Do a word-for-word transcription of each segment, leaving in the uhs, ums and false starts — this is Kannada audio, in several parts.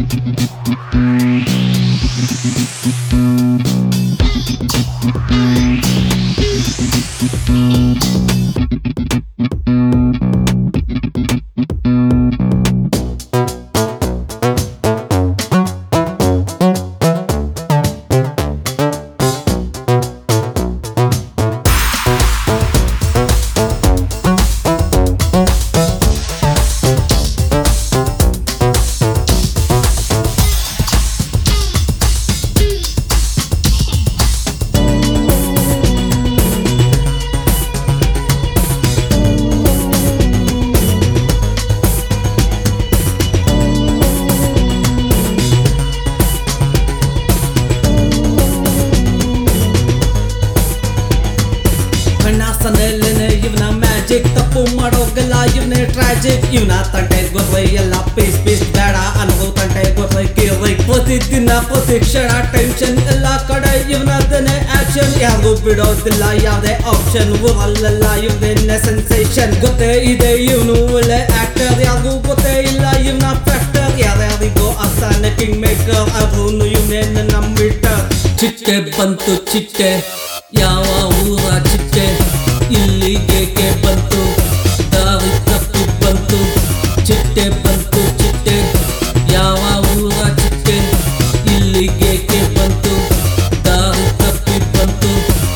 ಕಣ್ಣಾಸನೆಲ್ಲೇನೆ ಇವನ ಮ್ಯಾಜಿಕ್, ತಪ್ಪು ಮಾಡೋಗೆಲ್ಲ ಇವನೇ ಟ್ರಾಜಿಕ್. ಇವನ ತಂಟೆ ಗೊತ್ತೈ ಎಲ್ಲ ಪೀಸ್ ಪೀಸ್ ಬೇಡ ಅನ್ನೋ ತಂಟೆ ಗೊತ್ತೈ ಕೇಳಿ ಪ್ರತಿದಿನ ಪ್ರತಿ ಕ್ಷಣ ಟೆನ್ಷನ್ ಎಲ್ಲ ಕಡೆ ಇವನದನ್ನೇ ಆಕ್ಷನ್. ಯಾರಿಗೂ ಬಿಡೋದಿಲ್ಲ ಯಾವುದೇ ಆಪ್ಷನ್, ಊರಲ್ಲೆಲ್ಲ ಇವನೇ ಸೆನ್ಸೇಷನ್. ಗೊತ್ತೇ ಇದೆ ಇವನು ಒಳ್ಳೆ ಆಕ್ಟರ್, ಯಾರಿಗೂ ಗೊತ್ತೇ ಇಲ್ಲ ಇವನ ಫ್ಯಾಕ್ಟರ್. ಯಾರ್ಯಾರಿಗೋ ಆಗ್ತಾನೆ ಕಿಂಗ್ ಮೇಕರ್, ಆದ್ರೂ ಇವನೇ ನಂಬಿಟ್ಟ. ಚಿಟ್ಟೆ ಬಂತು ಚಿಟ್ಟೆ, ಯಾವ ಊರ ಚಿಟ್ಟೆ, ಇಲ್ಲಿಗೇಕೆ ಬಂತು, ದಾರಿ ತಪ್ಪಿ ಬಂತು. ಚಿಟ್ಟೆ ಬಂತು ಚಿಟ್ಟೆ, ಯಾವ ಊರ ಚಿಟ್ಟೆ, ಇಲ್ಲಿಗೇಕೆ ಬಂತು, ದಾರಿ ತಪ್ಪಿ ಬಂತು.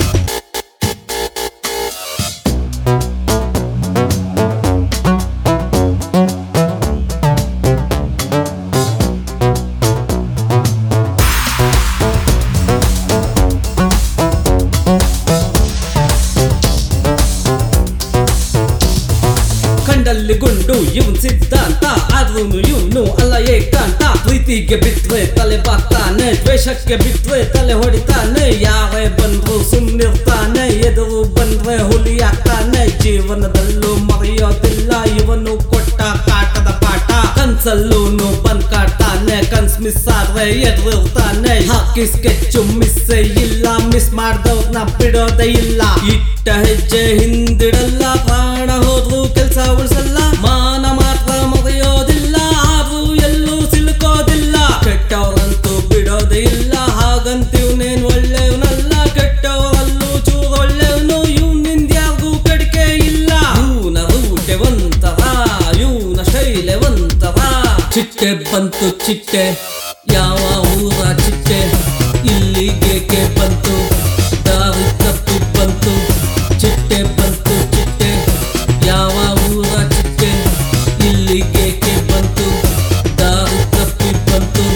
ಕಂಡಲ್ಲಿ ಗುಂಡು ಇವನ್ ಸಿದ್ಧಾಂತ, ಆದ್ರೂ ಇವನು ಅಲ್ಲ ಏಕಾಂತ. ಪ್ರೀತಿಗೆ ಬಿಟ್ರೆ ತಲೆ ಬಾಗ್ತಾನೆ, ದ್ವೇಷಕ್ಕೆ ಬಿಟ್ರೆ ತಲೆ ಹೊಡಿತಾನೆ. ಯಾರೇ ಬಂದ್ರು ಸುಮ್ನಿರ್ತಾನೆ, ಎದುರು ಬಂದ್ರೆ ಹುಲಿ ಆಗ್ತಾನೆ. ಜೀವನದಲ್ಲೂ ಮರೆಯೋದಿಲ್ಲ ಇವನು ಕೊಟ್ಟ ಕಾಟದ ಪಾಠ. ಕನ್ಸಲ್ಲೂನು ಬಂದ್ ಕಾಡ್ತಾನೆ, ಕನ್ಸ್ ಮಿಸ್ ಆದ್ರೆ ಎದುರಿರ್ತಾನೆ. ಹಾಕಿ ಸ್ಕೆಚ್ಚು ಮಿಸ್ಸೇ ಇಲ್ಲ, ಮಿಸ್ ಮಾಡ್ದವ್ರನ್ನ ಬಿಡೋದೇ ಇಲ್ಲ. ಇಟ್ಟ ಹೆಜ್ಜೆ ಹಿಂದಿಡಲ್ಲ, ಪ್ರಾಣ ಹೋದ್ರು ಕೆಲ್ಸ ಉಳಿಸಲ್ಲ. ಮಾನ ಮಾತ್ರ ಮರೆಯೋದಿಲ್ಲ, ಆದ್ರೂ ಎಲ್ಲೂ ಸಿಲುಕೋದಿಲ್ಲ. ಕೆಟ್ಟವ್ರಂತೂ ಬಿಡೋದೇ ಇಲ್ಲ, ಹಾಗಂತೀವ್ನೇನ್ ಒಳ್ಳೆಯವನಲ್ಲ. ಕೆಟ್ಟವರಲ್ಲೂ ಚೂರು ಒಳ್ಳೆಯವನು, ಇವ್ನಿಂದ ಯಾರಿಗೂ ಕಡಿಕೆ ಇಲ್ಲ. ಇವನ ರೂಟೆ ಒಂತರ, ಇವನ ಶೈಲೆ ಒಂತರ. ಚಿಟ್ಟೆ ಬಂತು ಚಿಟ್ಟೆ, ಯಾವ ಊರ ಚಿಟ್ಟೆ, ಇಲ್ಲಿಗೇಕೆ ಬಂತು, ದಾರಿ ತಪ್ಪಿ ಬಂತು. ಚಿಟ್ಟೆ ಬಂತು ಚಿಟ್ಟೆ, ಯಾವ ಊರ ಚಿಟ್ಟೆ, ಇಲ್ಲಿಗೇಕೆ ಬಂತು, ದಾರಿ ತಪ್ಪಿ ಬಂತು.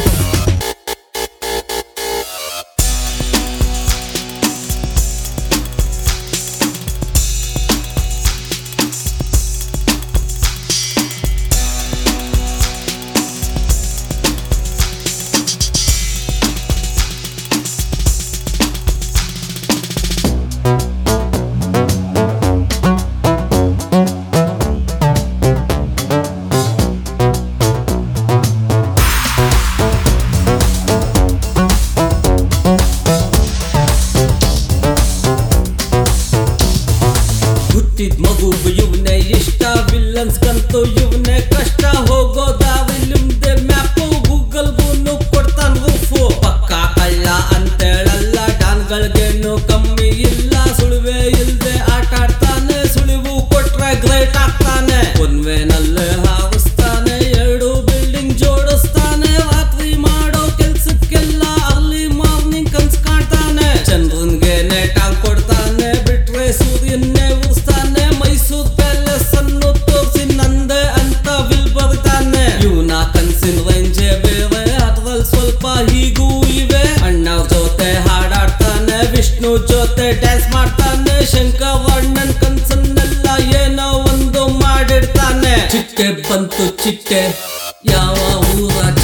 ಹುಟ್ಟಿದ ಮಗುವು ಇವನೇ ಇಷ್ಟ, ವಿಲ್ಲನ್ಸ್ಗಂತೂ ಇವನೇ ಕಷ್ಟ. ಹೋಗೋ ದಾರಿಲಿಮ್ದೆ ಮ್ಯಾಪು, ಗೂಗಲ್ಗೂನು ಕೊಡ್ತಾನ ರೂಫು. ಪಕ್ಕ ಕಳ್ಳ ಅಂತೇಳಲ್ಲ, ಡಾನ್ಗಳ್ಗೇನು ಕಮ್ಮಿ ಇಲ್ಲ. ಸುಳಿವೆ ಇಲ್ದೆ ಆಟ ಆಡ್ತಾನೆ, ಸುಳಿವು ಕೊಟ್ರೆ ಗ್ರೇಟ್ ಆಗ್ತಾನೆ. ಒನ್ವೇನಲ್ಲೇ ಹಾರಿಸ್ತಾನೆ, ಎರಡು ಬಿಲ್ಡಿಂಗ್ ಜೋಡಿಸ್ತಾನೆ. ರಾತ್ರಿ ಮಾಡೋ ಕೆಲ್ಸಕ್ಕೆಲ್ಲ ಅರ್ಲಿ ಮಾರ್ನಿಂಗ್ ಕನ್ಸ್ ಕಾಣ್ತಾನೆ. ಚಂದ್ರನ್ಗೇನೆ ಟಾಂಗ್ ಕೊಡ್ತಾನೆ, ಬಿಟ್ರೆ ಸೂರ್ಯನ್ನೇ ಉರ್ಸ್ತಾನೆ. ಮೈಸೂರ್ ಪ್ಯಾಲೇಸ್ ಅನ್ನು ತೋರಿಸಿ ನಂದೆ ಅಂತ ವಿಲ್ ಬರಿತಾನೆ. ಇವನ ಕನ್ಸಿನ ರೇಂಜೆ ಬೇರೆ, ಅದ್ರಲ್ಲಿ ಸ್ವಲ್ಪ ಹೀಗೂ ಇವೆ. ಅಣ್ಣವ್ರ ಜೊತೆ ಹಾಡಾಡ್ತಾನೆ, ವಿಷ್ಣು ಜೊತೆ ಡ್ಯಾನ್ಸ್ ಮಾಡ್ತಾನೆ. ಶಂಕರಣ್ಣನ್ ಕನ್ಸನ್ನೆಲ್ಲ ಏನೋ ಒಂದು ಮಾಡಿಡ್ತಾನೆ. ಚಿಟ್ಟೆ ಬಂತು ಚಿಟ್ಟೆ, ಯಾವ ಊರ